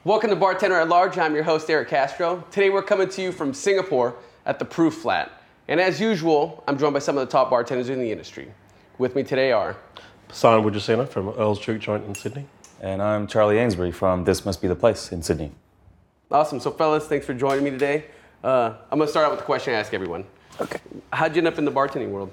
Welcome to Bartender at Large. I'm your host, Eric Castro. Today we're coming to you from Singapore at the Proof Flat. And as usual, I'm joined by some of the top bartenders in the industry. With me today are... Simon Wujasena from Earl's Juke Joint in Sydney. And I'm Charlie Ainsbury from This Must Be the Place in Sydney. Awesome. So fellas, thanks for joining me today. I'm going to start out with the question I ask everyone. Okay. How'd you end up in the bartending world?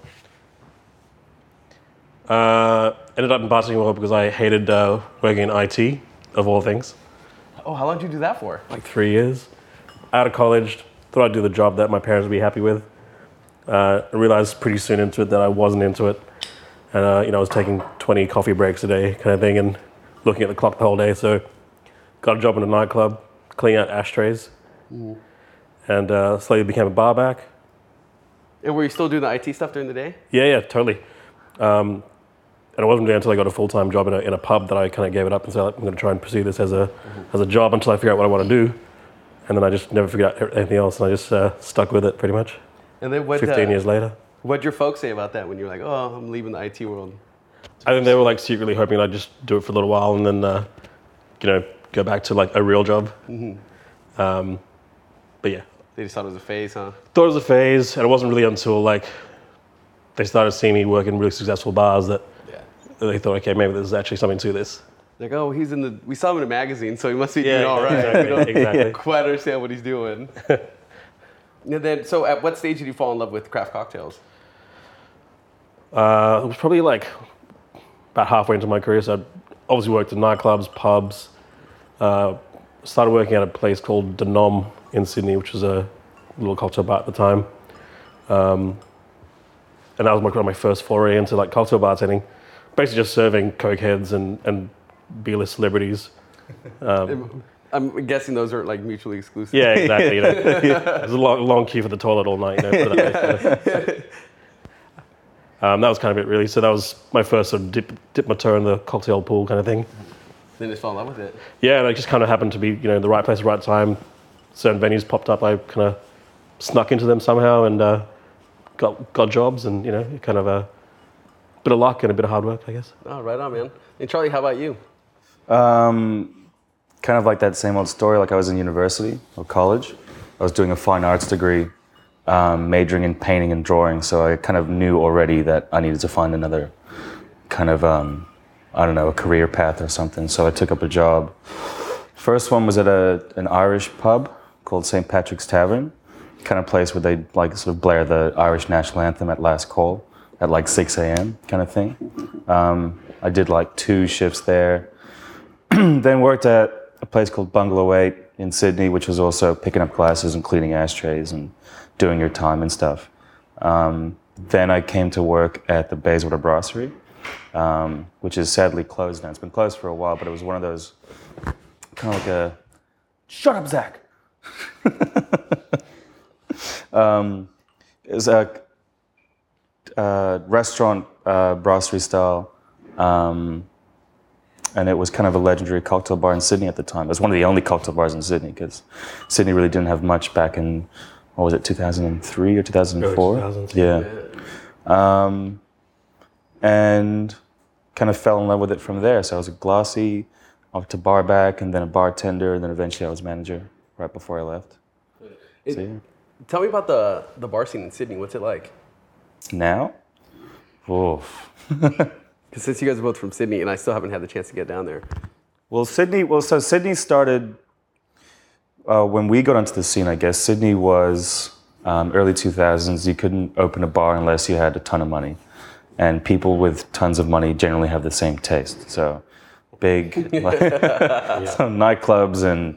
Ended up in bartending world because I hated working in IT, of all things. Oh, how long did you do that for? Like 3 years. Out of college, thought I'd do the job that my parents would be happy with. I realized pretty soon into it that I wasn't into it. And I was taking 20 coffee breaks a day kind of thing and looking at the clock the whole day. So got a job in a nightclub, cleaning out ashtrays. And slowly became a bar back. And were you still doing the IT stuff during the day? Yeah, totally. And it wasn't until I got a full-time job in a pub that I kind of gave it up and said, I'm going to try and pursue this as a job until I figure out what I want to do. And then I just never figured out anything else, and I just stuck with it pretty much. And then 15 years later. What'd your folks say about that when you were like, oh, I'm leaving the IT world? I think they were like secretly hoping I'd just do it for a little while and then, go back to like a real job. But yeah. They just thought it was a phase, huh? Thought it was a phase, and it wasn't really until like they started seeing me work in really successful bars that they thought, okay, maybe there's actually something to this. Like, oh, we saw him in a magazine, so he must be doing all right. Exactly, exactly. Quite understand what he's doing. And then, so at what stage did you fall in love with craft cocktails? It was probably like about halfway into my career. So I obviously worked in nightclubs, pubs. Started working at a place called The Nom in Sydney, which was a little cocktail bar at the time. And that was one of my first foray into like cocktail bartending. Basically just serving cokeheads and B-list celebrities. I'm guessing those are like mutually exclusive. Yeah, exactly. There's a long queue for the toilet all night. That was kind of it, really. So that was my first sort of dip my toe in the cocktail pool kind of thing. Then just fell in love with it. Yeah, and it just kind of happened to be, the right place, the right time. Certain venues popped up. I kind of snuck into them somehow and got jobs, and it kind of a bit of luck and a bit of hard work, I guess. Oh, right on, man. And Charlie, how about you? Kind of like that same old story. Like I was in university or college. I was doing a fine arts degree, majoring in painting and drawing. So I kind of knew already that I needed to find another kind of, a career path or something. So I took up a job. First one was at an Irish pub called St. Patrick's Tavern, kind of place where they like sort of blare the Irish national anthem at last call at like 6 a.m. kind of thing. I did like 2 shifts there. Then worked at a place called Bungalow 8 in Sydney, which was also picking up glasses and cleaning ashtrays and doing your time and stuff. Then I came to work at the Bayswater Brasserie, which is sadly closed now. It's been closed for a while, but it was one of those kind of like a, shut up, Zach. It was a restaurant, brasserie style, and it was kind of a legendary cocktail bar in Sydney at the time. It was one of the only cocktail bars in Sydney because Sydney really didn't have much back in, 2003 or 2004? Early 2000s. Yeah. And kind of fell in love with it from there. So I was a glassy, up to bar back, and then a bartender, and then eventually I was manager right before I left. Tell me about the bar scene in Sydney. What's it like? Now? Oof. Because since you guys are both from Sydney, and I still haven't had the chance to get down there. Sydney started, when we got onto the scene, I guess. Sydney was early 2000s. You couldn't open a bar unless you had a ton of money. And people with tons of money generally have the same taste. So big some nightclubs and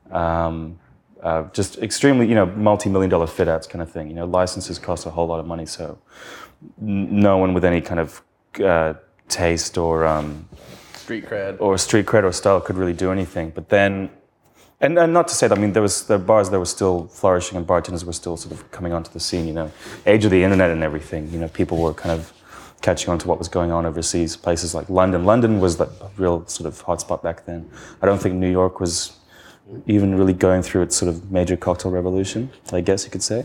just extremely, multi-million dollar fit outs kind of thing. Licenses cost a whole lot of money. So no one with any kind of taste or street cred or style could really do anything. But then, and not to say that, there was the bars that were still flourishing and bartenders were still sort of coming onto the scene. Age of the internet and everything. People were kind of catching on to what was going on overseas. Places like London. London was the real sort of hotspot back then. I don't think New York was even really going through its sort of major cocktail revolution, I guess you could say.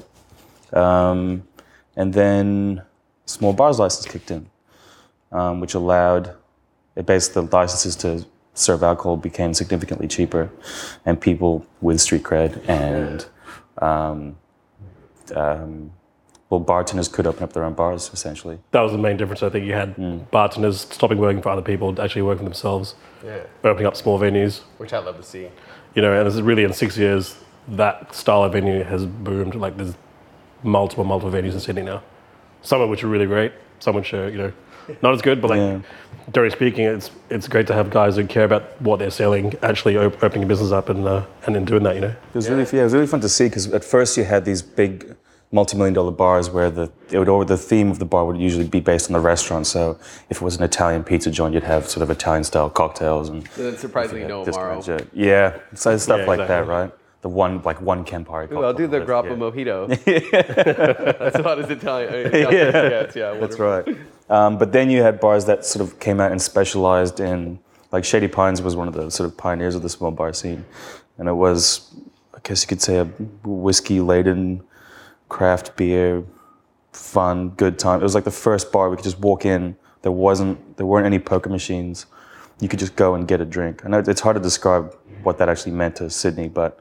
And then small bars license kicked in, which allowed, it based the licenses to serve alcohol became significantly cheaper, and people with street cred and bartenders could open up their own bars essentially. That was the main difference. I think you had bartenders stopping working for other people, actually working for themselves, opening up small venues. Which I love to see. You know, and this is really in 6 years that style of venue has boomed. Like there's multiple venues in Sydney now. Some of which are really great, some which are, you know, not as good, but like generally speaking, it's great to have guys who care about what they're selling actually opening a business up and then doing that, you know. It was really fun to see because at first you had these big multi-million-dollar bars where the theme of the bar would usually be based on the restaurant. So if it was an Italian pizza joint, you'd have sort of Italian-style cocktails and then surprisingly no Amaro. Yeah, so stuff like that, right? The one Campari cocktail. Ooh, I'll do the grappa mojito. That's about as Italian. That's right. But then you had bars that sort of came out and specialized in, like Shady Pines was one of the sort of pioneers of the small bar scene. And it was, I guess you could say, a whiskey-laden craft beer, fun, good time. It was like the first bar we could just walk in. There weren't any poker machines. You could just go and get a drink. I know it's hard to describe what that actually meant to Sydney, but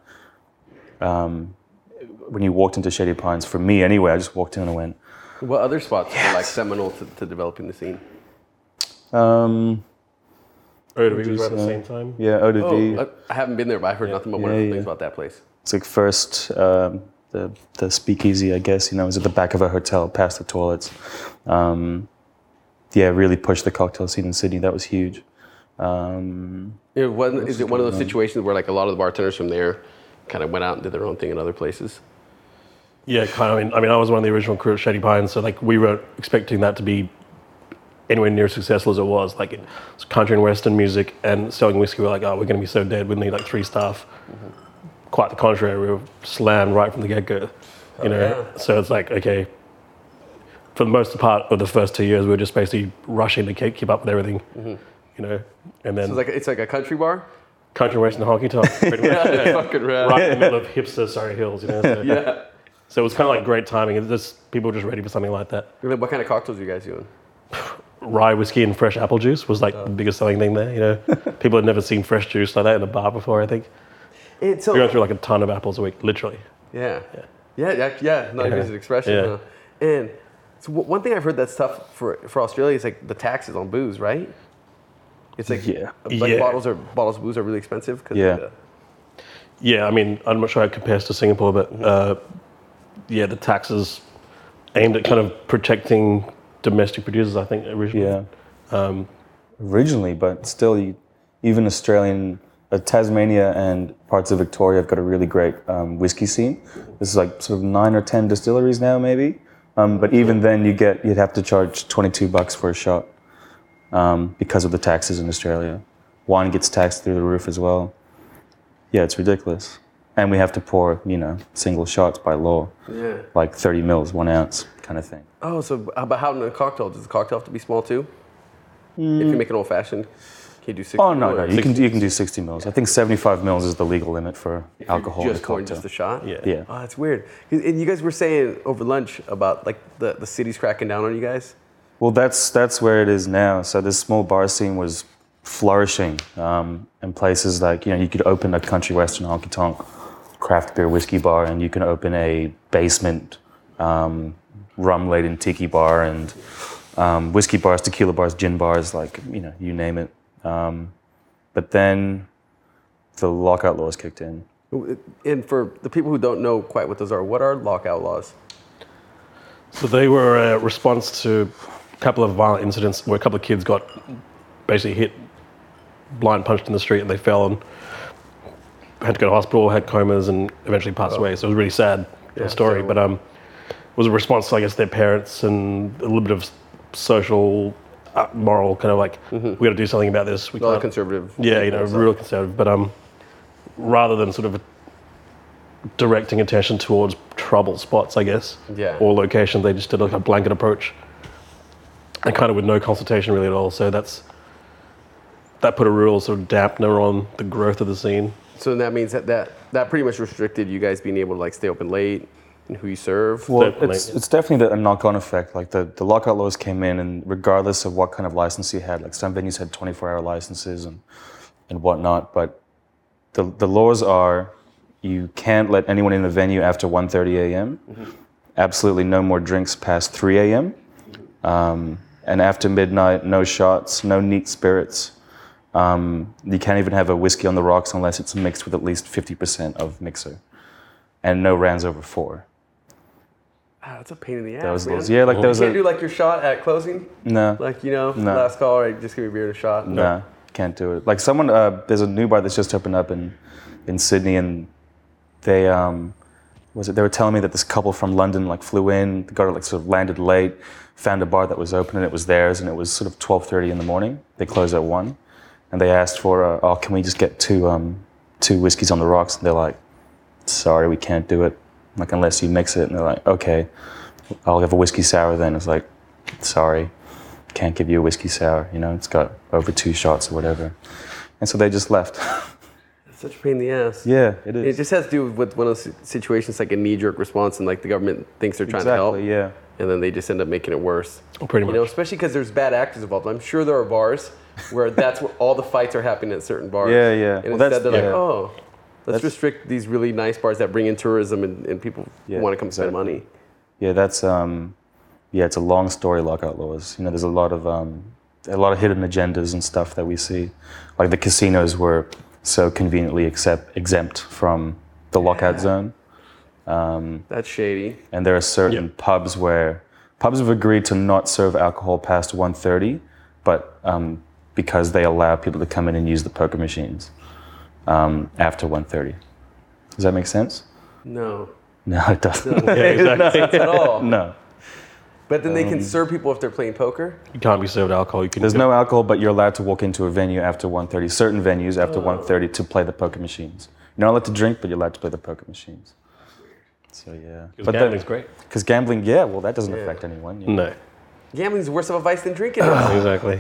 when you walked into Shady Pines, for me anyway, I just walked in and went. What other spots were like seminal to developing the scene? Eau de Vie was at the same time. Yeah, Eau de Vie. I haven't been there, but I've heard nothing but wonderful things about that place. It's like first the speakeasy, I guess. You know, it was at the back of a hotel, past the toilets. Really pushed the cocktail scene in Sydney. That was huge. Is it one of those situations where like a lot of the bartenders from there kind of went out and did their own thing in other places? Yeah, kind of. I mean, I was one of the original crew at Shady Pines, so like we weren't expecting that to be anywhere near as successful as it was. Like it's country and western music and selling whiskey. We're like, oh, we're going to be so dead. We need like 3 staff. Mm-hmm. Quite the contrary. We were slammed right from the get-go. You know, so it's like, okay. For the most part of the first 2 years, we were just basically rushing to keep up with everything. Mm-hmm. You know, and then so it's like a country bar. Country western honky tonk. Fucking rad. Right in the middle of hipster Surrey Hills. You know. So. So it was kind of like great timing. It's just people were just ready for something like that. What kind of cocktails are you guys doing? Rye whiskey and fresh apple juice was like the biggest selling thing there. You know, people had never seen fresh juice like that in a bar before. I think we're going through like a ton of apples a week, literally. Yeah. Not even an expression. Yeah. Huh? And so one thing I've heard that's tough for Australia is like the taxes on booze, right? It's like bottles of booze are really expensive. Yeah, I mean, I'm not sure how it compares to Singapore, but the taxes aimed at kind of protecting domestic producers, I think, originally. Yeah. Originally, but still, even Tasmania and parts of Victoria have got a really great whiskey scene. This is like sort of 9 or 10 distilleries now, maybe. But even then, you'd have to charge $22 for a shot because of the taxes in Australia. Wine gets taxed through the roof as well. Yeah, it's ridiculous. And we have to pour, single shots by law. Yeah. Like 30 mils, 1 ounce kind of thing. Oh, so but how in a cocktail? Does the cocktail have to be small too? If you make an old fashioned, can you do 60? Oh, no. You can do 60 mils. I think 75 mils is the legal limit for alcohol in a cocktail. Just a shot? Yeah. Oh, that's weird. And you guys were saying over lunch about like the city's cracking down on you guys? Well, that's where it is now. So this small bar scene was flourishing in places like, you could open a country western honky tonk craft beer whiskey bar, and you can open a basement rum-laden tiki bar and whiskey bars, tequila bars, gin bars, like, you name it. But then the lockout laws kicked in. And for the people who don't know quite what those are, what are lockout laws? So they were a response to a couple of violent incidents where a couple of kids got basically hit, blind punched in the street, and they fell and had to go to hospital, had comas, and eventually passed away. So it was a really sad story. But it was a response to, I guess, their parents and a little bit of social, moral kind of like, we got to do something about this. We can't. Conservative. Yeah, real conservative. But rather than sort of directing attention towards trouble spots, I guess, or locations, they just did like a blanket approach, and kind of with no consultation really at all. So that put a real sort of dampener on the growth of the scene. So that means that pretty much restricted you guys being able to like stay open late and who you serve? Well, it's definitely a knock-on effect. Like the lockout laws came in, and regardless of what kind of license you had, like some venues had 24-hour licenses, and and whatnot. But the laws are you can't let anyone in the venue after 1:30 a.m. Absolutely no more drinks past 3 a.m. And after midnight, no shots, no neat spirits. You can't even have a whiskey on the rocks unless it's mixed with at least 50% of mixer. And no rounds over 4. Ah, that's a pain in the ass, That was man. those, yeah, like there was You can't do like your shot at closing? no, Like, you know, No. last call, right, just give me a beer and a shot? no, can't do it. Like someone, there's a new bar that's just opened up in Sydney, and they they were telling me that this couple from London like flew in, got like sort of landed late, found a bar that was open and it was theirs, and it was sort of 12:30 in the morning. They closed at 1, and they asked for, oh, can we just get two whiskeys on the rocks? And they're like, sorry, we can't do it, like unless you mix it. And they're like, okay, I'll have a whiskey sour then. It's like, sorry, can't give you a whiskey sour. You know, it's got over 2 shots or whatever. And so they just left. It's such a pain in the ass. Yeah, it is. It just has to do with one of those situations, like a knee-jerk response, and like the government thinks they're trying to help. Exactly, yeah. And then they just end up making it worse. Pretty much. You know, especially because there's bad actors involved. I'm sure there are bars where that's where all the fights are happening at certain bars. Yeah, yeah. And Well, instead they're like, yeah. oh, let's restrict these really nice bars that bring in tourism and people Yeah, want to come spend exactly. money. Yeah, that's it's a long story, lockout laws. You know, there's a lot of hidden agendas and stuff that we see. Like the casinos were so conveniently exempt from the lockout zone. That's shady. And there are certain pubs where pubs have agreed to not serve alcohol past 1:30, but because they allow people to come in and use the poker machines after 1:30. Does that make sense? No. No, it doesn't. Yeah, exactly. Not at all. No. But then they can serve people if they're playing poker? You can't be served alcohol. You can. There's no alcohol, but you're allowed to walk into a venue after 1:30. Certain venues after 1:30 to play the poker machines. You're not allowed to drink, but you're allowed to play the poker machines. So yeah. Because gambling's great. Because gambling, yeah, well, that doesn't affect anyone. You know? No. Gambling's worse of a vice than drinking. Exactly.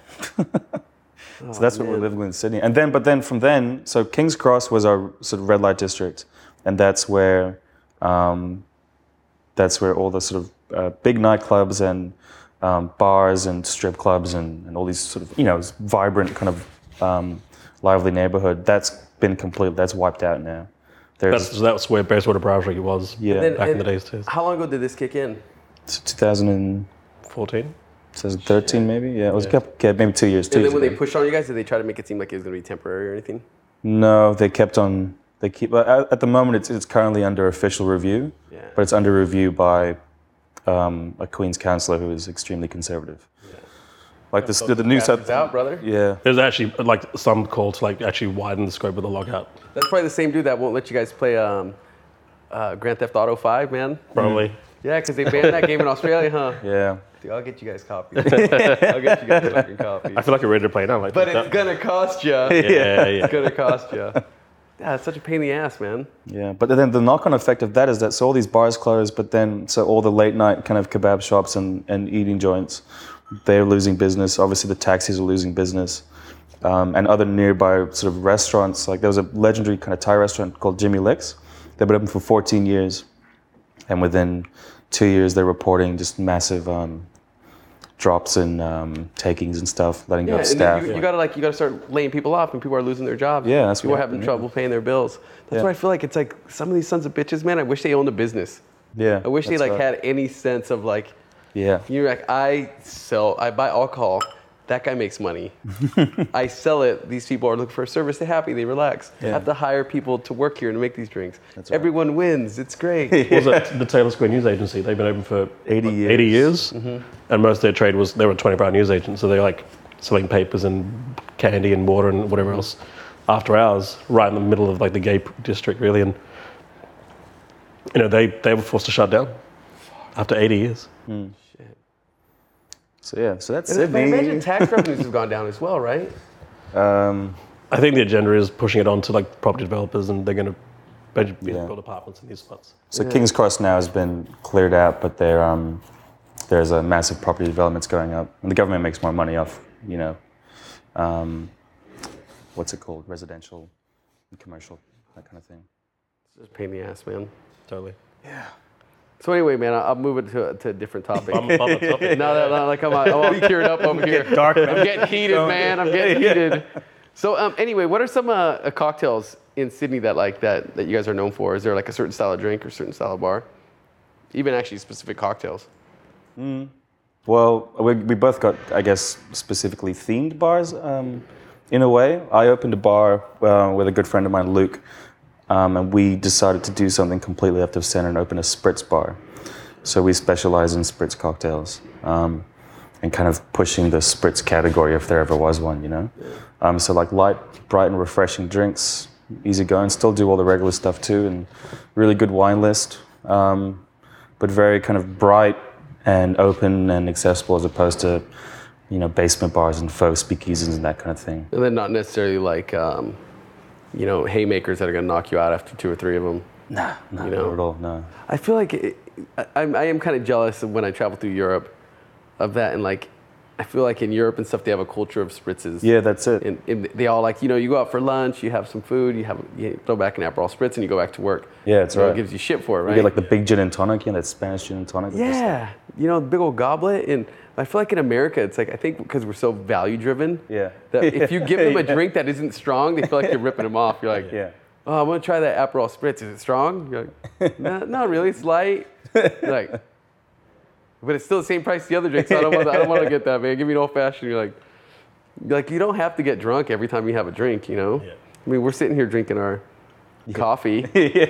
So that's what we're living in Sydney. And then, but then from then, so King's Cross was our sort of red light district, and that's where all the sort of big nightclubs and bars and strip clubs and all these sort of, you know, vibrant kind of lively neighborhood. That's wiped out now. That's where Bayswater Browsery was Yeah. back in the days too. How long ago did this kick in? It's 2013 14? maybe. Yeah, it was maybe 2 years. 2 And years then when they ago. pushed on you guys, did they try to make it seem like it was going to be temporary or anything? No, they kept on. They keep at the moment. It's currently under official review, Yeah. but it's under review by a Queen's councillor who is extremely conservative. Like the new Bastards out, brother. Yeah, There's actually like some call to like actually widen the scope of the lockout. That's probably the same dude that won't let you guys play Grand Theft Auto 5, man. Probably. Yeah, because they banned that game in Australia, huh? yeah. Dude, I'll get you guys copies. I'll get you guys fucking copies. I feel like I'm ready to play now. Like, But it's gonna cost you. yeah. It's gonna cost you. Yeah, it's such a pain in the ass, man. Yeah, but then the knock-on effect of that is that so all these bars close, but then so all the late-night kind of kebab shops and eating joints, they're losing business. Obviously, the taxis are losing business, and other nearby sort of restaurants. Like there was a legendary kind of Thai restaurant called Jimmy Licks. They've been open for 14 years, and within 2 years, they're reporting just massive drops in takings and stuff, letting go Yeah, of and staff. then you gotta start laying people off, and people are losing their jobs. Yeah, that's people what are having happened, trouble paying their bills. That's Yeah. why I feel like it's like some of these sons of bitches, man. I wish they owned a business. Yeah, I wish they that's like right. had any sense of like, Yeah, you're like, I buy alcohol. That guy makes money. I sell it. These people are looking for a service. They're happy. They relax. I Yeah. have to hire people to work here to make these drinks. That's right. Everyone wins. It's great. Was it the Taylor Square News Agency? They've been open for 80 years. 80 years, and most of their trade was they were a 24-hour news agent, so they're like selling papers and candy and water and whatever else after hours, right in the middle of like the gay district, really. And you know they were forced to shut down after 80 years. So yeah, so that's And I Sydney. imagine tax revenues have gone down as well, right? I think the agenda is pushing it on to like property developers, and they're going to build apartments in these spots. So King's Cross now has been cleared out, but there's a massive property developments going up, and the government makes more money off, you know, what's it called, residential and commercial, that kind of thing. It's just a pain in the ass, man. Totally. So anyway, man, I'll move it to a different topic. Bummer topic. No, like I'm all cured up over here. Dark, man. I'm getting heated, man. I'm getting heated. So anyway, what are some cocktails in Sydney that you guys are known for? Is there like a certain style of drink or certain style of bar? Even actually specific cocktails. Well, we both got, I guess, specifically themed bars in a way. I opened a bar with a good friend of mine, Luke, and we decided to do something completely left of center and open a spritz bar. So we specialize in spritz cocktails and kind of pushing the spritz category if there ever was one, you know? So like light, bright and refreshing drinks, easy going, still do all the regular stuff too, and really good wine list, but very kind of bright and open and accessible as opposed to, you know, basement bars and faux speakeasies and that kind of thing. And then not necessarily like, you know, haymakers that are going to knock you out after 2 or 3 of them. Nah, You know? not at all, no. I feel like I am kind of jealous of when I travel through Europe of that. And like, I feel like in Europe and stuff, they have a culture of spritzes. Yeah, that's it. And they all like, you know, you go out for lunch, you have some food, you throw back an Aperol Spritz and you go back to work. Yeah, that's You know, right. It gives you shit for it, right? You get like the big gin and tonic, you know, that Spanish gin and tonic. Yeah, you know, the big old goblet. And I feel like in America, it's like, I think because we're so value driven, Yeah. that if you give them a Yeah. drink that isn't strong, they feel like you're ripping them off. You're like, Yeah. oh, I'm gonna try that Aperol Spritz. Is it strong? You're like, no, not really. It's light. You're like, but it's still the same price as the other drinks. So I don't want to get that, man. Give me an old fashioned. You're like, you don't have to get drunk every time you have a drink, you know? Yeah. I mean, we're sitting here drinking our coffee.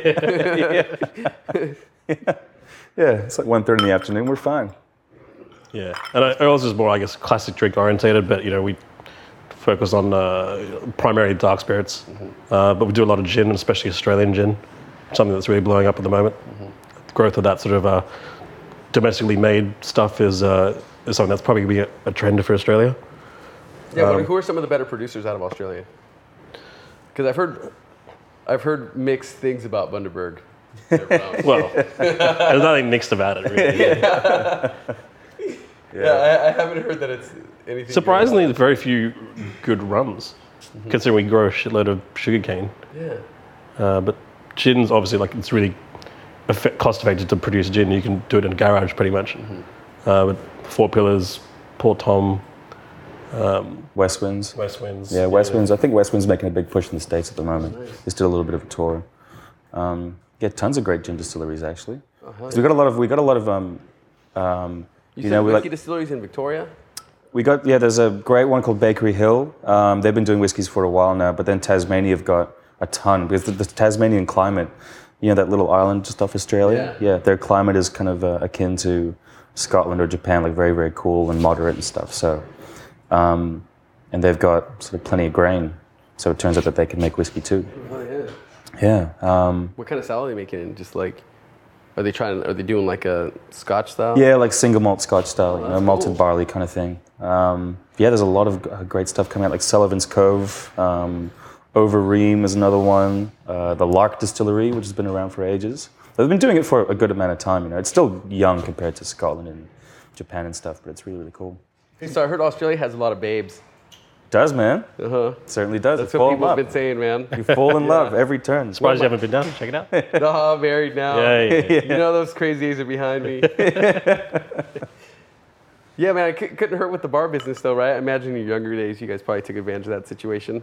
Yeah, it's like 1:30 in the afternoon, we're fine. Yeah, and ours is more, I guess, classic drink orientated, but you know, we focus on primarily dark spirits, but we do a lot of gin, especially Australian gin, something that's really blowing up at the moment. The growth of that sort of domestically made stuff is something that's probably going to be a trend for Australia. Yeah, but who are some of the better producers out of Australia? Because I've heard mixed things about Bundaberg. Well, there's nothing mixed about it, really. Yeah, I haven't heard that it's anything. Surprisingly, there's very few good rums, considering we grow a shitload of sugarcane. Yeah. But gin's obviously like it's really cost effective to produce gin. You can do it in a garage pretty much. But Four Pillars, Port Tom, West Winds. West Winds. Yeah, West Winds. I think West Winds making a big push in the States at the moment. Just did a little bit of a tour. Yeah, tons of great gin distilleries actually. So we got a lot of You said whiskey distilleries in Victoria? There's a great one called Bakery Hill. They've been doing whiskies for a while now, but then Tasmania have got a ton because the Tasmanian climate, you know, that little island just off Australia. Yeah, their climate is kind of akin to Scotland or Japan, like very, very cool and moderate and stuff. So, and they've got sort of plenty of grain. So it turns out that they can make whiskey too. Oh yeah. Yeah. What kind of style are they making? Just like, are they doing like a Scotch style? Yeah, like single malt Scotch style, you know, that's malted cool. barley kind of thing. Yeah, there's a lot of great stuff coming out, like Sullivan's Cove, Overeem is another one, the Lark Distillery, which has been around for ages. They've been doing it for a good amount of time, you know. It's still young compared to Scotland and Japan and stuff, but it's really, really cool. So I heard Australia has a lot of babes. Does, man. Uh-huh. Certainly does. That's You what fall in people have love. been saying, man. You fall in love every turn. Surprised you haven't been down. Check it out. No, I'm married now. Yeah. You know those crazy days are behind me. Yeah, man, it couldn't hurt with the bar business though, right? I imagine in your younger days, you guys probably took advantage of that situation.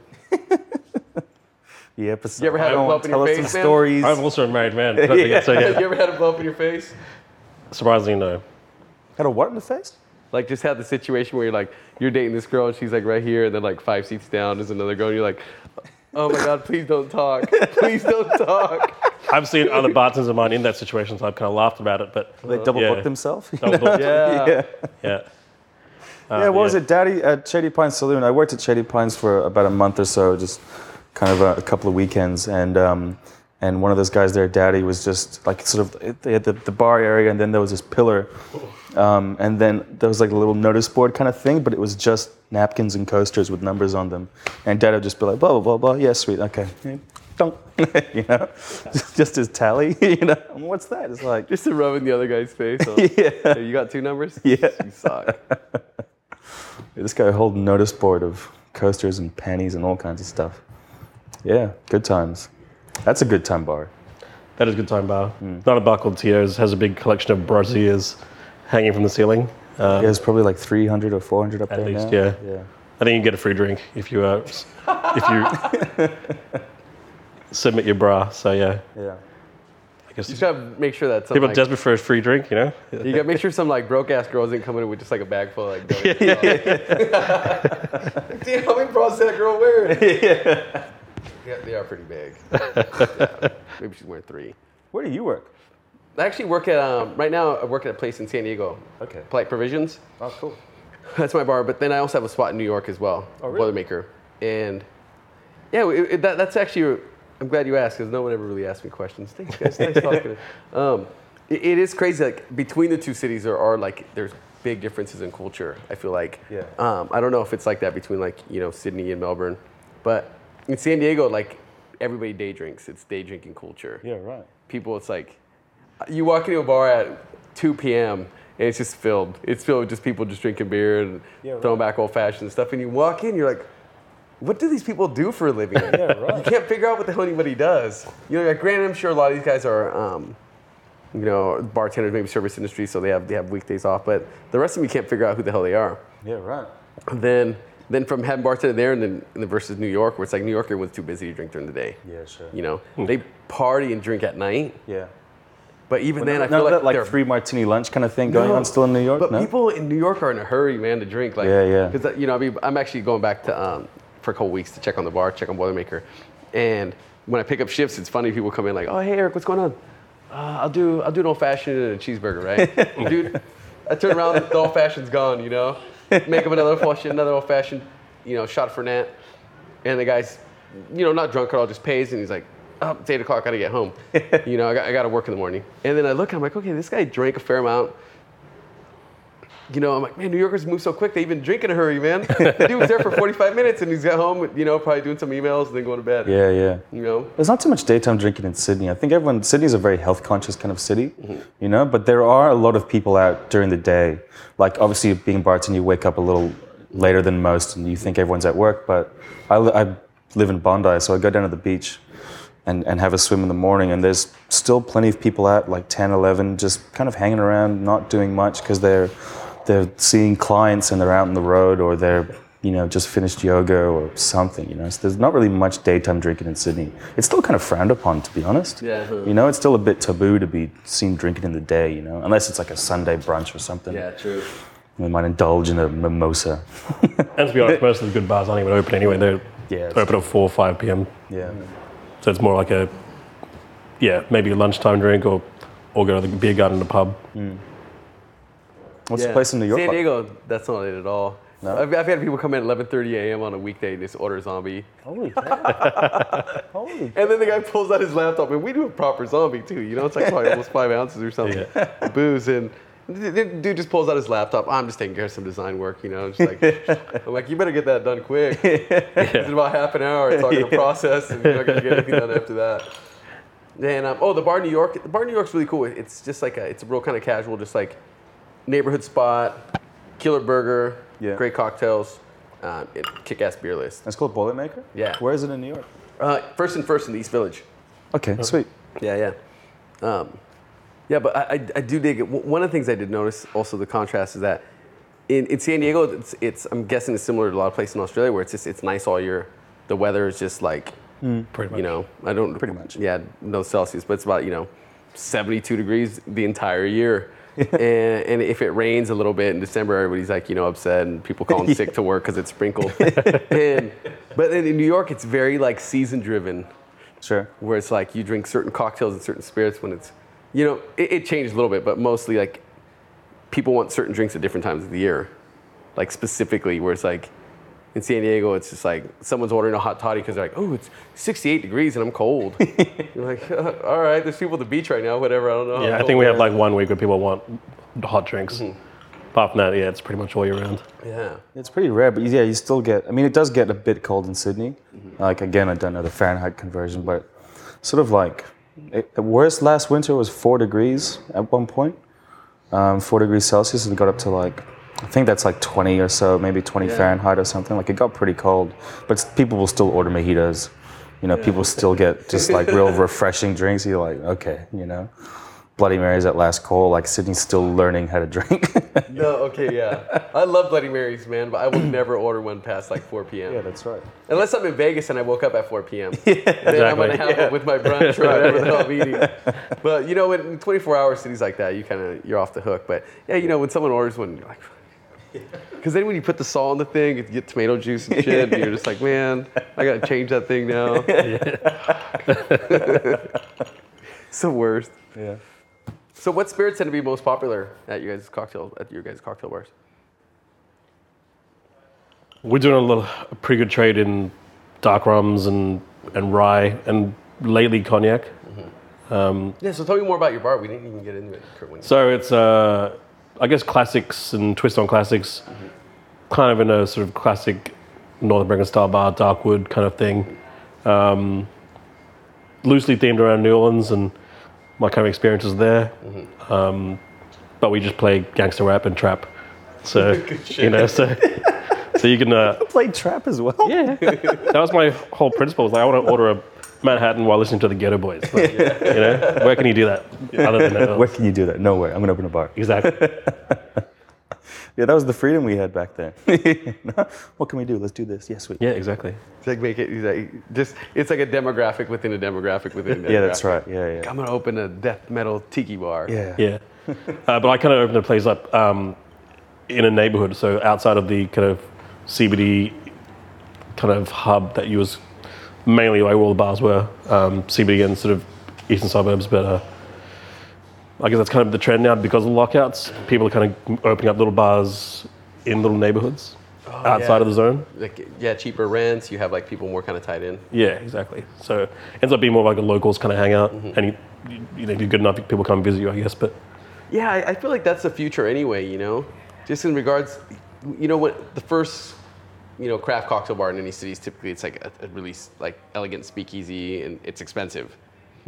Yeah, but You ever had a blow up in tell your us face, some man? stories. I'm also a married man. Don't forget, so You yeah, ever had a blow up in your face? surprisingly, no. Had a what in the face? Like just had the situation where you're dating this girl and she's like right here and then like 5 seats down is another girl and you're like, oh my God, please don't talk. Please don't talk. I've seen other bartenders of mine in that situation, so I've kind of laughed about it. But They double yeah. booked themselves? Double booked. Yeah. Yeah. Yeah, what was it, Daddy at Shady Pines Saloon? I worked at Shady Pines for about a month or so, just kind of a couple of weekends, and one of those guys there, Daddy, was just like sort of, they had the bar area, and then there was this pillar, and then there was like a little notice board kind of thing, but it was just napkins and coasters with numbers on them, and Dad would just be like, blah, blah, blah, blah, yeah, sweet, okay, don't, you know, just his tally, you know, what's that? It's like, Just to rub in the other guy's face. Huh? yeah. Hey, you got 2 numbers? Yeah. You suck. This guy whole notice board of coasters and panties and all kinds of stuff. Yeah, good times. That's a good time bar. That is a good time bar. Another bar called Tio's has a big collection of braziers hanging from the ceiling. Yeah, there's probably like 300 or 400 up At there least, now. yeah. Yeah. I think you get a free drink if you submit your bra. So yeah, Yeah. I guess You just gotta make sure that some people like, desperate for a free drink, you know. you gotta make sure some like broke ass girl isn't coming in with just like a bag full of like. Damn, how many bras is that girl wearing? Yeah, they are pretty big. Yeah, maybe she's wearing 3. Where do you work? I actually work at right now. I work at a place in San Diego. Okay. Polite Provisions. Oh, cool. That's my bar. But then I also have a spot in New York as well. Oh, really? Boilermaker. And yeah, that's actually. I'm glad you asked because no one ever really asked me questions. Thanks, guys. Nice talking. It is crazy. Like between the two cities, there's big differences in culture. I feel like. Yeah. I don't know if it's like that between like Sydney and Melbourne, but in San Diego, like everybody day drinks. It's day drinking culture. Yeah, right. People, it's like you walk into a bar at 2 p.m. and it's just filled. It's filled with just people just drinking beer and throwing back old fashioned and stuff. And you walk in, you're like, what do these people do for a living? Yeah, right. You can't figure out what the hell anybody does. Like granted, I'm sure a lot of these guys are, bartenders, maybe service industry, so they have weekdays off. But the rest of them, you can't figure out who the hell they are. Yeah, right. Then from having bartender there and then versus New York, where it's like New York, everyone's too busy to drink during the day. Yeah, sure. They party and drink at night. Yeah. But even then, I None feel of that like like free martini lunch kind of thing going on still in New York. But no? people in New York are in a hurry, man, to drink. Like, Yeah. Because I'm actually going back to for a couple weeks to check on the bar, check on Boilermaker, and when I pick up shifts, it's funny. People come in like, "Oh, hey Eric, what's going on? I'll do an old fashioned and a cheeseburger, right?" Dude, I turn around, the old fashioned's gone. Make up another old fashioned, shot for Nat, and the guy's, not drunk at all, just pays, and he's like, "Oh, it's 8 o'clock, gotta get home. I got to work in the morning." And then I look, I'm like, okay, this guy drank a fair amount. I'm like, man, New Yorkers move so quick. They even drink in a hurry, man. The dude was there for 45 minutes, and he's got home, probably doing some emails and then going to bed. Yeah. There's not too much daytime drinking in Sydney. I think Sydney's a very health conscious kind of city, but there are a lot of people out during the day. Like obviously being a bartender, you wake up a little later than most and you think everyone's at work, but I live in Bondi, so I go down to the beach and have a swim in the morning, and there's still plenty of people out like 10, 11, just kind of hanging around, not doing much because they're seeing clients and they're out on the road, or they're just finished yoga or something. So there's not really much daytime drinking in Sydney. It's still kind of frowned upon, to be honest. Yeah. It's still a bit taboo to be seen drinking in the day. Unless it's like a Sunday brunch or something. Yeah, true. We might indulge in a mimosa. And to be honest, most of the good bars aren't even open anyway. They're open at 4 or 5 p.m. Yeah. So it's more like maybe a lunchtime drink or go to the beer garden, the pub. What's the place in New York? San Diego, that's not it at all. No? I've had people come in at 11:30 a.m. on a weekday and just order zombie. Holy crap. And then the guy pulls out his laptop, and we do a proper zombie too. It's like probably almost 5 ounces or something. Yeah. Booze, and the dude just pulls out his laptop. I'm just taking care of some design work, Just like, I'm like, you better get that done quick. It's about half an hour talking to process, and you're not gonna get anything done after that. And the bar in New York. The bar in New York's really cool. It's just like it's a real kind of casual, just like neighborhood spot, killer burger, great cocktails, kick-ass beer list. It's called Boilermaker? Yeah. Where is it in New York? First in the East Village. Okay, sweet. Yeah. But I do dig it. One of the things I did notice also the contrast is that in San Diego, it's I'm guessing it's similar to a lot of places in Australia where it's nice all year. The weather is just like, pretty much. I don't pretty much. Yeah, no Celsius, but it's about 72 degrees the entire year. And if it rains a little bit in December, everybody's like, upset, and people calling sick to work because it's sprinkled. But then in New York, it's very like season driven. Sure. Where it's like you drink certain cocktails and certain spirits when it's, it changed a little bit, but mostly like people want certain drinks at different times of the year. Like specifically where it's like in San Diego, it's just like someone's ordering a hot toddy because they're like, oh, it's 68 degrees and I'm cold. You're like, all right, there's people at the beach right now, whatever, I don't know. Yeah, I think we have like 1 week where people want hot drinks. Apart from that, it's pretty much all year round. Yeah. It's pretty rare, but you still get, it does get a bit cold in Sydney. Like, again, I don't know the Fahrenheit conversion, but sort of like, the worst last winter was 4 degrees at one point. 4 degrees Celsius, and it got up to like, I think that's like 20 or so, maybe 20 Fahrenheit or something. Like, it got pretty cold, but people will still order mojitos. People still get just like real refreshing drinks. You're like, okay, Bloody Marys at last call. Like Sydney's still learning how to drink. No, okay, yeah. I love Bloody Marys, man, but I will never order one past like 4 p.m. Yeah, that's right. Unless I'm in Vegas and I woke up at 4 p.m. Then I'm going to have it with my brunch or whatever the hell I'm eating. But, you know, in 24-hour cities like that, you're off the hook. But, yeah, you know, when someone orders one, you're like... Because then when you put the salt on the thing, you get tomato juice and shit, and you're just like, man, I got to change that thing now. It's the worst. Yeah. So what spirits tend to be most popular at your guys' cocktail bars? We're doing a pretty good trade in dark rums and rye, and lately cognac. Yeah, so tell me more about your bar. We didn't even get into it. Kurt. So it's, I guess, classics and twist on classics, kind of in a sort of classic North American style bar, dark wood kind of thing. Loosely themed around New Orleans and my kind of experiences there. But we just play gangster rap and trap. So, you know, so you can... Play trap as well? Yeah. That was my whole principle. Was like, I want to order a Manhattan while listening to the Ghetto Boys. Like, you know, where can you do that? Other than that? Where can you do that? Nowhere. I'm going to open a bar. Exactly. Yeah, that was the freedom we had back then. What can we do? Let's do this. Yes, we. Yeah, exactly. It's like it's like a demographic within a demographic within a demographic. Yeah, that's right. Yeah. I'm gonna open a death metal tiki bar. Yeah. Yeah. But I kind of opened a place up in a neighborhood, so outside of the kind of CBD kind of hub that you was mainly like all the bars were, CBD and sort of eastern suburbs, but I guess that's kind of the trend now because of the lockouts. People are kind of opening up little bars in little neighborhoods outside of the zone. Like, yeah, cheaper rents. You have like people more kind of tied in. Yeah, exactly. So it ends up being more like a locals kind of hangout, and you know, you're good enough, people come visit you, I guess. But yeah, I feel like that's the future anyway. You know, just in regards, you know, what the first, you know, craft cocktail bar in any city is typically it's like a really like elegant speakeasy, and it's expensive,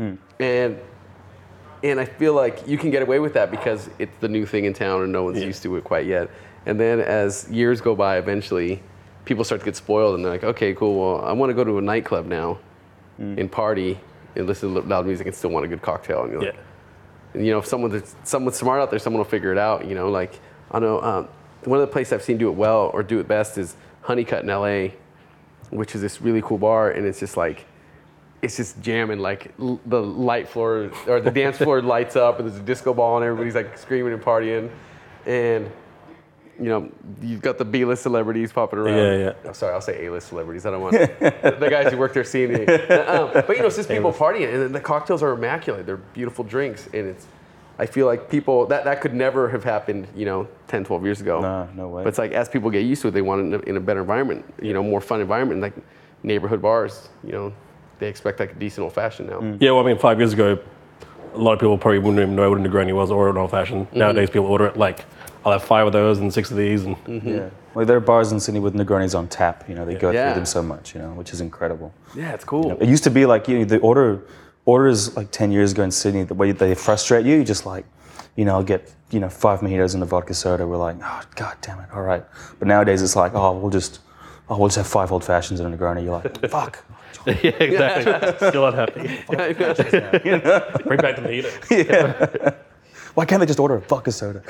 and I feel like you can get away with that because it's the new thing in town and no one's used to it quite yet. And then as years go by, eventually people start to get spoiled and they're like, okay, cool, well, I want to go to a nightclub now and party and listen to loud music and still want a good cocktail. And you're like, and, you know, if someone's smart out there, someone will figure it out. You know, like, I know one of the places I've seen do it well or do it best is Honeycutt in LA, which is this really cool bar, and it's just like, it's just jamming, like the light floor or the dance floor lights up and there's a disco ball and everybody's like screaming and partying, and you know, you've got the B-list celebrities popping around. Yeah. Oh, sorry, I'll say A-list celebrities. I don't want the guys who work there seeing me. But you know, it's just people partying, and the cocktails are immaculate. They're beautiful drinks, and I feel like people that could never have happened, you know, 10, 12 years ago. No way. But it's like as people get used to it, they want it in a better environment, you know, more fun environment, like neighborhood bars. You know, they expect like a decent old fashioned now. yeah, well, I mean, 5 years ago, a lot of people probably wouldn't even know what a Negroni was or an old fashioned. Nowadays, people order it like, I'll have 5 of those and 6 of these. And Yeah. Well, there are bars in Sydney with Negronis on tap. You know, they go Yeah. through them so much. You know, which is incredible. Yeah, it's cool. It used to be like, you know, the orders like 10 years ago in Sydney, the way they frustrate you, you just like, you know, I'll get, you know, 5 mojitos and a vodka soda. We're like, oh, God damn it, all right. But nowadays it's like, we'll just have 5 old fashions and a Negroni. You're like, fuck. yeah, exactly. Still unhappy. Bring back the mojito. Why can't they just order a vodka soda?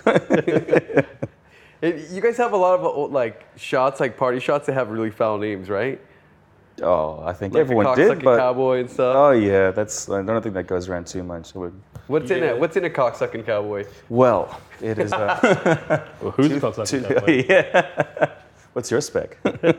You guys have a lot of old, like shots, like party shots that have really foul names, right? Oh, I think Like everyone the did, cocksucking but cowboy and stuff. oh yeah, I don't think that goes around too much. What's in it? What's in a cocksucking cowboy? Well, it is. Well, who's the cocksucker? Yeah. What's your spec?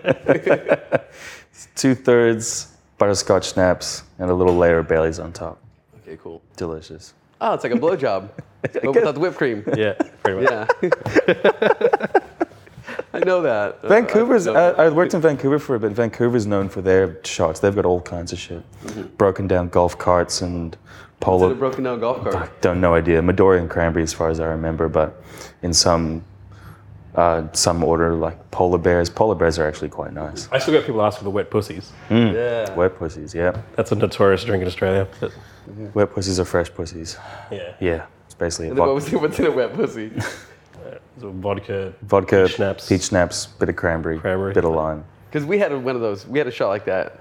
It's 2/3 butterscotch snaps and a little layer of Baileys on top. Okay, cool. Delicious. Oh, it's like a blowjob, but without the whipped cream. Yeah, pretty much. Yeah. I know that. Vancouver's. I worked in Vancouver for a bit. Vancouver's known for their shots. They've got all kinds of shit. Broken down golf carts and polo. It's a broken down golf cart. No idea. Midori and cranberry, as far as I remember, but in some order, like polar bears. Polar bears are actually quite nice. I still get people ask for the wet pussies. Yeah. Wet pussies, yeah. That's a notorious drink in Australia. But Wet pussies are fresh pussies. yeah. Yeah, it's basically a And then what's in a wet pussy? So vodka, vodka, peach schnapps, bit of cranberry, Cranberry. bit of lime. Because we had one of those. We had a shot like that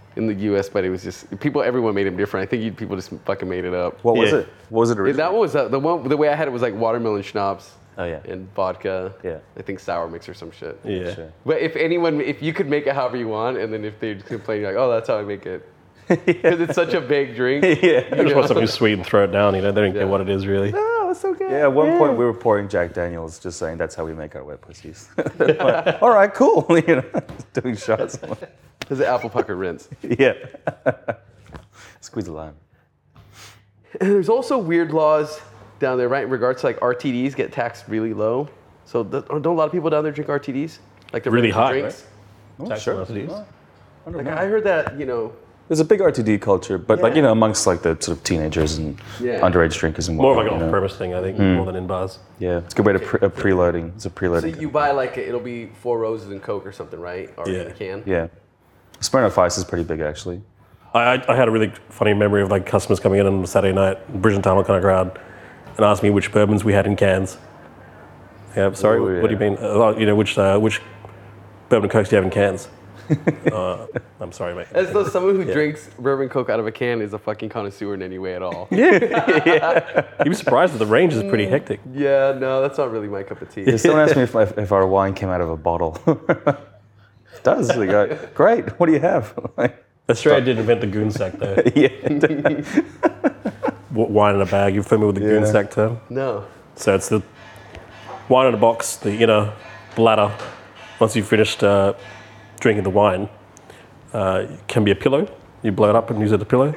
in the U.S., but it was just everyone made them different. I think people just fucking made it up. What was Yeah. it? What was it originally? That one was the way I had it was like watermelon schnapps. Oh, yeah. And vodka. Yeah. I think sour mix or some shit. Yeah. Sure. But if you could make it however you want, and then if they complain, you're like, oh, that's how I make it. Because it's such a big drink. Yeah. I just want something sweet and throw it down. They don't care what it is really. Oh, it's so good. Yeah, at one point we were pouring Jack Daniels, just saying that's how we make our wet pussies. Like, all right, cool. Doing shots. It's an apple pucker rinse. Yeah. Squeeze a lime. And there's also weird laws down there, right, in regards to like RTDs get taxed really low. So don't a lot of people down there drink RTDs? Like the Really high, drinks? Oh, Tax sure. velocities. I don't Like know. I heard that, There's a big RTD culture, but like Yeah. amongst like the sort of teenagers and Yeah. underage drinkers and More of whatnot. like an off-premise thing, I think, more than in bars. Yeah, it's a good way to preloading. It's a so preloading. you buy like it'll be 4 roses and Coke or something, right? Or Yeah. in a can. Yeah, Smirnoff Ice is pretty big actually. I had a really funny memory of like customers coming in on a Saturday night, Bridgeton Tunnel kind of crowd, and asked me which bourbons we had in cans. Yeah, sorry, Oh, what do you mean? Which bourbon and Cokes do you have in cans? I'm sorry, mate. As though someone who drinks bourbon Coke out of a can is a fucking connoisseur in any way at all. You'd be surprised that the range is pretty hectic. Yeah, no, that's not really my cup of tea. Yeah, someone asked me if our wine came out of a bottle. It does. They go, great. What do you have? Like, Australia did invent the goon sack though. yeah. Wine in a bag. You familiar with the goon Yeah. sack term? No. So it's the wine in a box, the inner bladder. Once you've finished drinking the wine, it can be a pillow. You blow it up and use it as a pillow.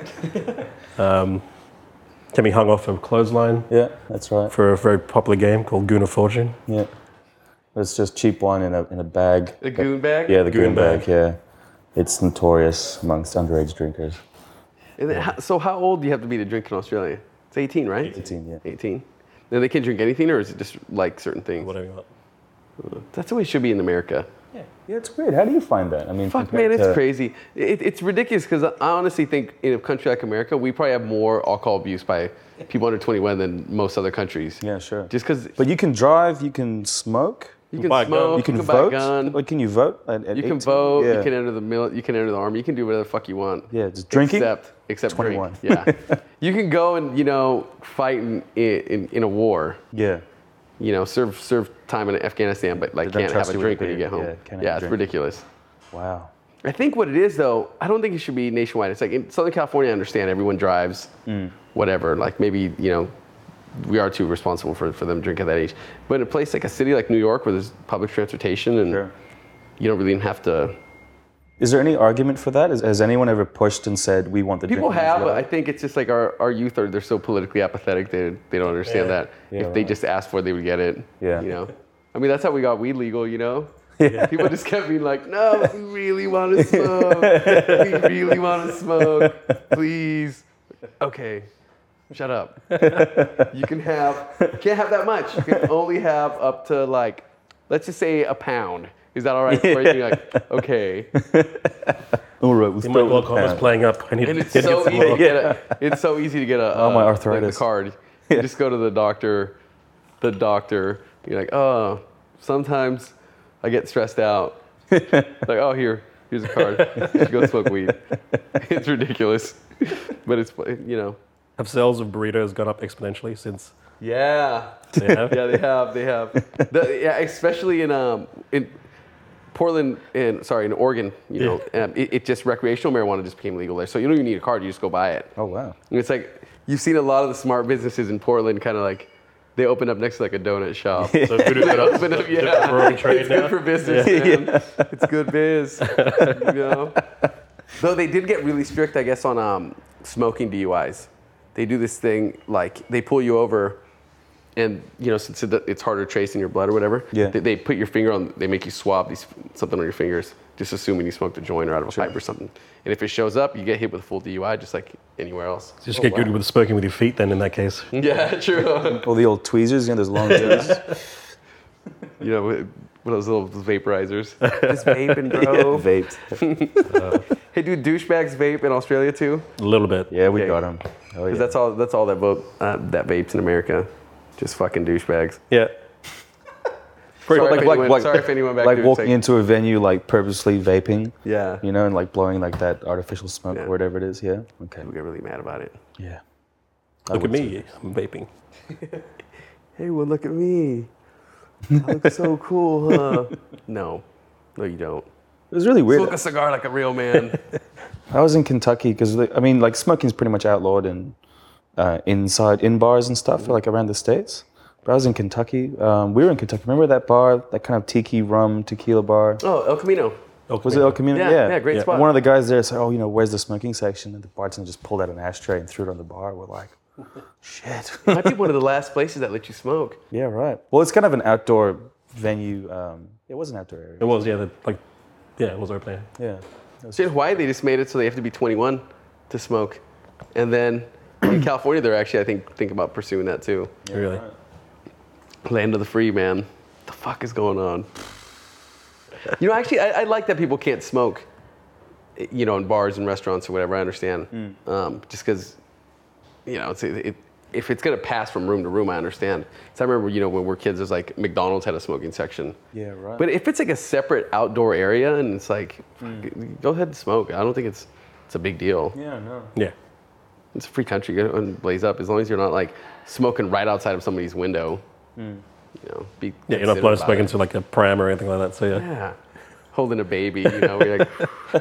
Can be hung off a clothesline Yeah, that's right. for a very popular game called Goon of Fortune. Yeah. It's just cheap wine in a bag. The goon bag? Yeah, the Goon goon bag. bag. Yeah, it's notorious amongst underage drinkers. And then, so how old do you have to be to drink in Australia? It's 18, right? 18, yeah. 18. Then they can drink anything, or is it just like certain things? Whatever you want. That's the way it should be in America. Yeah, it's weird. How do you find that? I mean, Fuck, compared man, it's to- crazy. It's ridiculous because I honestly think in a country like America, we probably have more alcohol abuse by people under 21 than most other countries. Yeah, sure. Just because But you can drive, you can smoke, you can buy a gun. smoke, you can buy a vote. gun, Like, can you vote? At you 18? can vote, Yeah. you can enter you can enter the army, you can do whatever the fuck you want. Yeah, just drinking. Except 21. drink. Yeah. You can go and fight in a war. Yeah. Serve time in Afghanistan, but like They don't can't have trust a you with drink when you beer. get home. Yeah, can't have a Yeah, it's drink. ridiculous. Wow. I think what it is though, I don't think it should be nationwide. It's like in Southern California, I understand everyone drives, whatever. Like maybe, we are too responsible for them to drink at that age. But in a place like a city like New York where there's public transportation and Sure. you don't really have to. Is there any argument for that? Has anyone ever pushed and said we want the People drinking have, as but well? I think it's just like our youth they're so politically apathetic they don't understand Yeah. that. Yeah, If they right. just asked for it, they would get it. Yeah. I mean, that's how we got weed legal, Yeah. People just kept being like, no, we really want to smoke. We really want to smoke. Please. Okay. Shut up. You can't have that much. You can only have up to like, let's just say a pound. Is that all right for you? You're like, okay. All right, we'll In my start with Glaucoma's Pam. playing up. I need And it's to get so some easy more. to get it's so easy to get a Oh, my like arthritis. the card. You just go to the doctor. You're like, oh, sometimes I get stressed out. Like, oh, here's a card. You should go smoke weed. It's ridiculous, but it's Have sales of burritos gone up exponentially since Yeah, they have? yeah, they have. Especially in Portland, in Oregon, it just recreational marijuana just became legal there. So you don't even need a card; you just go buy it. Oh, wow. And it's like you've seen a lot of the smart businesses in Portland, kind of like they open up next to like a donut shop. So voodoo set up Open up, the brewing trade it's now. good for business, man. It's good biz. Though they did get really strict, I guess, on smoking DUIs. They do this thing like they pull you over, and since it's harder to trace in your blood or whatever, Yeah. they put your finger on. They make you swab something on your fingers, just assuming you smoked a joint or out of a pipe or something. And if it shows up, you get hit with a full DUI, just like anywhere else. Just get good with smoking with your feet then in that case. Yeah, true. All the old tweezers, those long tweezers. With those little vaporizers. Just vaping, bro. Vaped. Hey, dude, douchebags vape in Australia too? A little bit. Yeah, we Yeah. got them. Oh, yeah. Because that's all that vapes in America. Just fucking douchebags. Yeah. Sorry if anyone back like there. walking into a venue, like purposely vaping. Yeah. You know, and like blowing like that artificial smoke Yeah. or whatever it is. Yeah. Okay. People get really mad about it. Yeah. Look at me, I'm vaping. Hey, well, look at me. I look so cool, huh? No, you don't. It was really weird. Smoke a cigar like a real man. I was in Kentucky because I mean, like smoking's pretty much outlawed in in bars and stuff, like around the states. But I was in Kentucky. We were in Kentucky. Remember that bar, that kind of tiki rum tequila bar? Oh, El Camino. Was it El Camino? Yeah, great spot. One of the guys there said, "Oh, you know, where's the smoking section?" And the bartender just pulled out an ashtray and threw it on the bar. We're like, "Shit." Might be one of the last places that let you smoke. Yeah, right. Well, it's kind of an outdoor venue. It was an outdoor area. It was, yeah, it was open air. Yeah. So in Hawaii, they just made it so they have to be 21 to smoke. And then in California, they're actually, I think, thinking about pursuing that too. Yeah, Really? right. Land of the free, man. What the fuck is going on? You know, actually, I like that people can't smoke, you know, in bars and restaurants or whatever. I understand. Just because, you know, if it's going to pass from room to room, I understand. So I remember, you know, when we were kids, there's like McDonald's had a smoking section. Yeah, right. But if it's like a separate outdoor area and it's like, go ahead and smoke. I don't think it's a big deal. Yeah, no. Yeah. It's a free country. Go and blaze up as long as you're not like smoking right outside of somebody's window. You know, be Yeah, you're not blowing smoke into like a pram or anything like that, so yeah. Yeah, holding a baby. You know, we're like,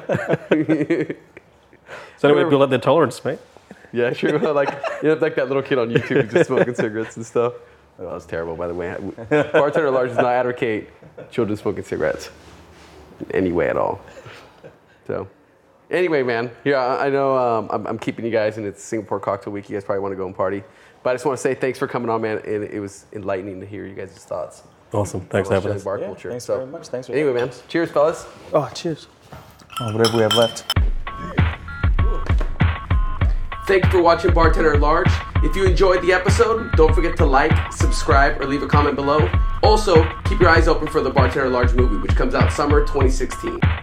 So anyway, build up their tolerance, mate. yeah, true. Like you know, like that little kid on YouTube who's just smoking cigarettes and stuff. Oh, that was terrible, by the way. Bartender Large does not advocate children smoking cigarettes in any way at all. So, anyway, man, yeah, I know I'm keeping you guys, and it's Singapore Cocktail Week. You guys probably want to go and party. But I just want to say thanks for coming on, man. And it was enlightening to hear you guys' thoughts. Awesome. Thanks for having Australian us. bar Yeah, culture. thanks So, very much. Thanks for anyway, man, cheers, fellas. Oh, cheers. Oh, whatever we have left. Thank you for watching Bartender at Large. If you enjoyed the episode, don't forget to like, subscribe, or leave a comment below. Also, keep your eyes open for the Bartender at Large movie, which comes out summer 2016.